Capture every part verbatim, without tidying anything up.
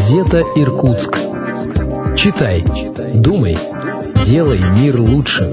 Газета «Иркутск». Читай, думай, делай мир лучше.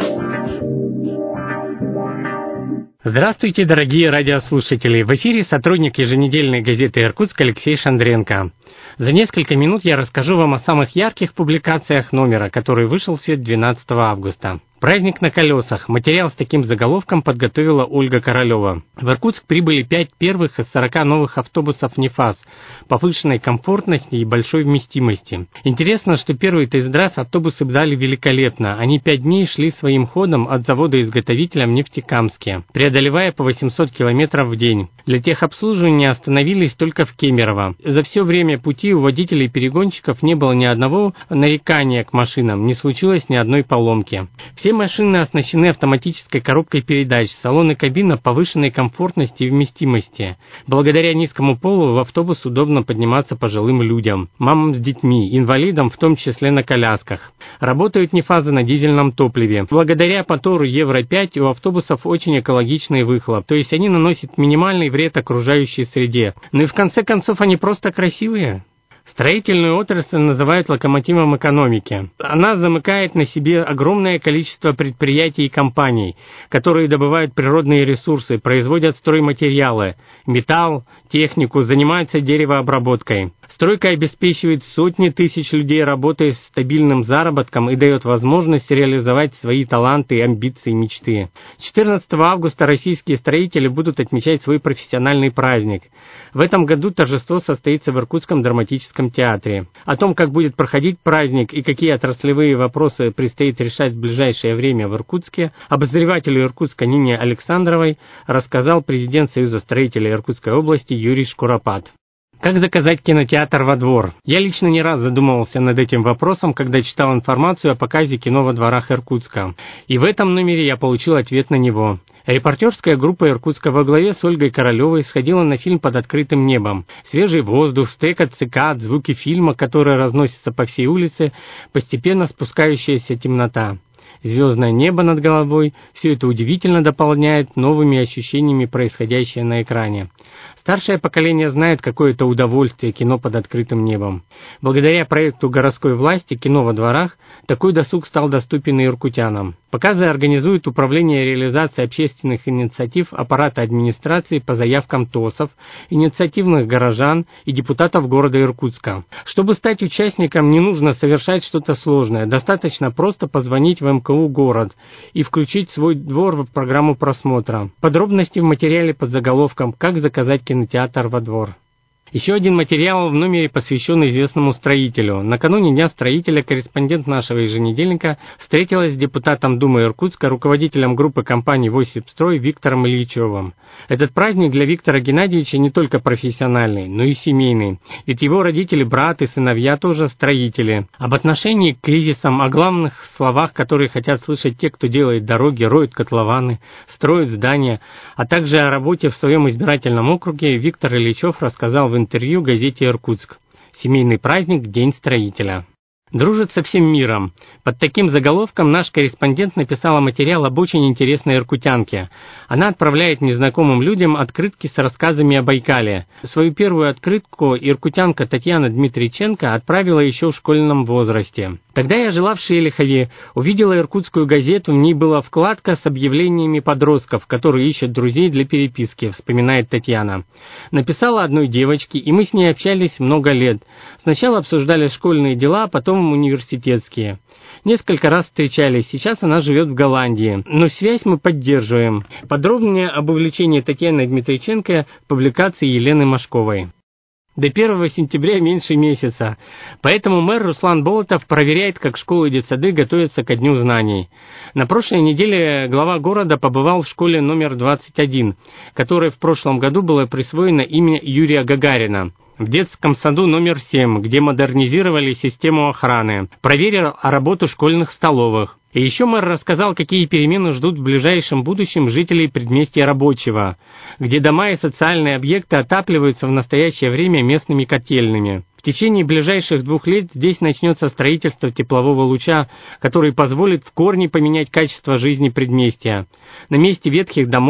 Здравствуйте, дорогие радиослушатели! В эфире сотрудник еженедельной газеты «Иркутск» Алексей Шандренко. За несколько минут я расскажу вам о самых ярких публикациях номера, который вышел в свет двенадцатого августа. «Праздник на колесах». Материал с таким заголовком подготовила Ольга Королева. В Иркутск прибыли пять первых из сорока новых автобусов «Нефаз» повышенной комфортности и большой вместимости. Интересно, что первый тест-драйв автобусы дали великолепно. Они пять дней шли своим ходом от завода-изготовителя в Нефтекамске, преодолевая по восемьсот километров в день. Для техобслуживания остановились только в Кемерово. За все время пути у водителей и перегонщиков не было ни одного нарекания к машинам, не случилось ни одной поломки. Все машины оснащены автоматической коробкой передач, салон и кабина повышенной комфортности и вместимости. Благодаря низкому полу в автобус удобно подниматься пожилым людям, мамам с детьми, инвалидам, в том числе на колясках. Работают Нефазы на дизельном топливе. Благодаря мотору Евро пять у автобусов очень экологичный выхлоп, то есть они наносят минимальный вред окружающей среде. Ну и в конце концов они просто красивые. Строительную отрасль называют локомотивом экономики. Она замыкает на себе огромное количество предприятий и компаний, которые добывают природные ресурсы, производят стройматериалы, металл, технику, занимаются деревообработкой. Стройка обеспечивает сотни тысяч людей работой с стабильным заработком и дает возможность реализовать свои таланты, амбиции, мечты. четырнадцатого августа российские строители будут отмечать свой профессиональный праздник. В этом году торжество состоится в Иркутском драматическом театре. О том, как будет проходить праздник и какие отраслевые вопросы предстоит решать в ближайшее время в Иркутске, обозревателю Иркутска Нине Александровой рассказал президент Союза строителей Иркутской области Юрий Шкуропад. Как заказать кинотеатр во двор? Я лично не раз задумывался над этим вопросом, когда читал информацию о показе кино во дворах Иркутска. И в этом номере я получил ответ на него. Репортерская группа Иркутска во главе с Ольгой Королевой сходила на фильм «Под открытым небом». Свежий воздух, стрекот цикад, звуки фильма, которые разносятся по всей улице, постепенно спускающаяся темнота. Звездное небо над головой – все это удивительно дополняет новыми ощущениями происходящее на экране. Старшее поколение знает, какое это удовольствие кино под открытым небом. Благодаря проекту городской власти «Кино во дворах» такой досуг стал доступен и иркутянам. Показы организует Управление реализации общественных инициатив аппарата администрации по заявкам ТОСов, инициативных горожан и депутатов города Иркутска. Чтобы стать участником, не нужно совершать что-то сложное, достаточно просто позвонить в эм ка у «Город» и включить свой двор в программу просмотра. Подробности в материале под заголовком «Как заказать кинотеатр во двор». Еще один материал в номере посвящен известному строителю. Накануне Дня строителя корреспондент нашего еженедельника встретилась с депутатом Думы Иркутска, руководителем группы компаний «Восемьстрой» Виктором Ильичевым. Этот праздник для Виктора Геннадьевича не только профессиональный, но и семейный. Ведь его родители, брат и сыновья тоже строители. Об отношении к кризисам, о главных словах, которые хотят слышать те, кто делает дороги, роет котлованы, строит здания, а также о работе в своем избирательном округе Виктор Ильичев рассказал в интервью газете «Иркутск». Семейный праздник – День строителя. Дружит со всем миром. Под таким заголовком наш корреспондент написала материал об очень интересной иркутянке. Она отправляет незнакомым людям открытки с рассказами о Байкале. Свою первую открытку иркутянка Татьяна Дмитриченко отправила еще в школьном возрасте. Тогда я жила в Шелихове, увидела иркутскую газету, в ней была вкладка с объявлениями подростков, которые ищут друзей для переписки, вспоминает Татьяна. Написала одной девочке, и мы с ней общались много лет. Сначала обсуждали школьные дела, а потом университетские. Несколько раз встречались, сейчас она живет в Голландии, но связь мы поддерживаем. Подробнее об увлечении Татьяны Дмитриченко в публикации Елены Машковой. До первого сентября меньше месяца, поэтому мэр Руслан Болотов проверяет, как школы и детсады готовятся ко Дню знаний. На прошлой неделе глава города побывал в школе номер двадцать один, которой в прошлом году было присвоено имя Юрия Гагарина. В детском саду номер семь, где модернизировали систему охраны, проверил работу школьных столовых. И еще мэр рассказал, какие перемены ждут в ближайшем будущем жителей предместья Рабочего, где дома и социальные объекты отапливаются в настоящее время местными котельными. В течение ближайших двух лет здесь начнется строительство теплового луча, который позволит в корне поменять качество жизни предместья. На месте ветхих домов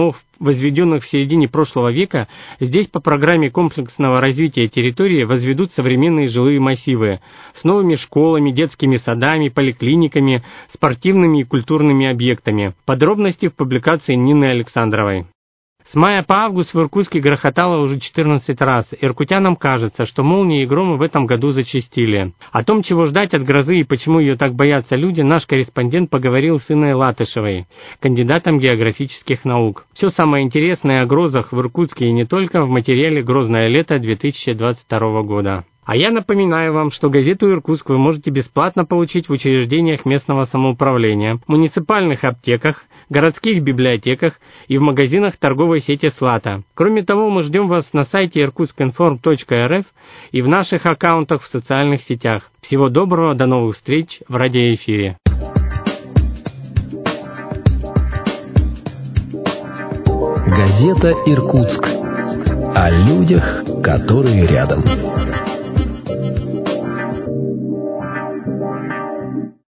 возведенных в середине прошлого века, здесь по программе комплексного развития территории возведут современные жилые массивы с новыми школами, детскими садами, поликлиниками, спортивными и культурными объектами. Подробности в публикации Нины Александровой. С мая по август в Иркутске грохотало уже четырнадцать раз. Иркутянам кажется, что молнии и громы в этом году зачастили. О том, чего ждать от грозы и почему ее так боятся люди, наш корреспондент поговорил с Инной Латышевой, кандидатом географических наук. Все самое интересное о грозах в Иркутске и не только в материале «Грозное лето» две тысячи двадцать второго года. А я напоминаю вам, что газету «Иркутск» вы можете бесплатно получить в учреждениях местного самоуправления, муниципальных аптеках, городских библиотеках и в магазинах торговой сети «Слата». Кроме того, мы ждем вас на сайте иркутск информ точка эр эф и в наших аккаунтах в социальных сетях. Всего доброго, до новых встреч в радиоэфире. Газета «Иркутск». О людях, которые рядом.